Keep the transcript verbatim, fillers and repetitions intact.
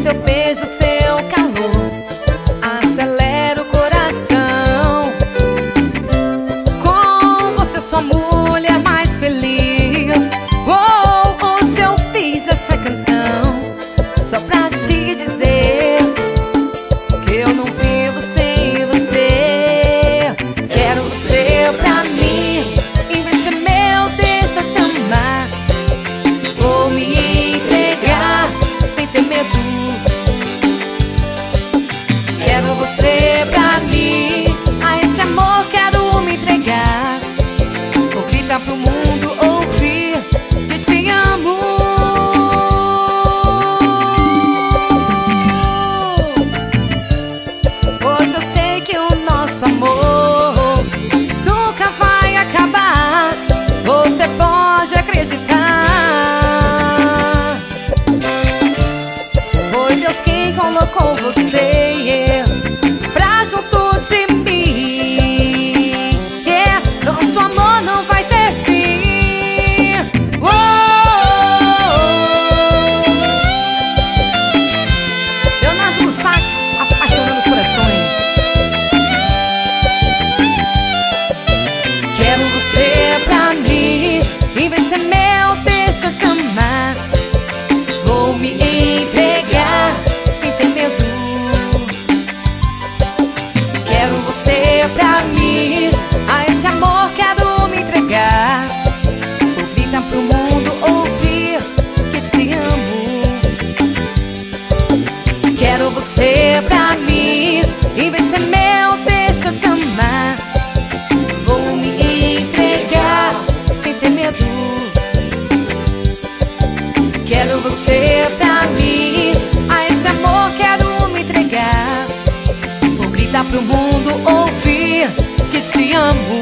seu beijo, seu calor acelera o coração. Com você sou a mulher mais feliz. Oh, hoje eu fiz essa canção só pra te dizer que eu não vivo sem você. Quero você pra mim, em vez de ser meu, deixa eu te amar. Vou me entregar sem ter medo. Quero você pra mim, a esse amor quero me entregar. Vou gritar pro mundo ouvir que te amo. Hoje eu sei que o nosso amor nunca vai acabar. Você pode acreditar. Foi Deus quem colocou você pra junto de mim. Yeah, nosso amor não vai ter fim. Oh, Leonardo Sax, apaixonando os corações. Quero você pra mim, em vez de ser meu, deixa eu te amar. Vou me entregar sem ter medo. Quero você pra mim, a esse amor quero me entregar. Vou gritar pro mundo ouvir que te amo. Quero você pra mim, em vez de ser meu, deixa eu te amar. Vou me entregar sem ter medo. Quero você pra mim, a esse amor quero me entregar. Vou gritar pro mundo ouvir que te amo.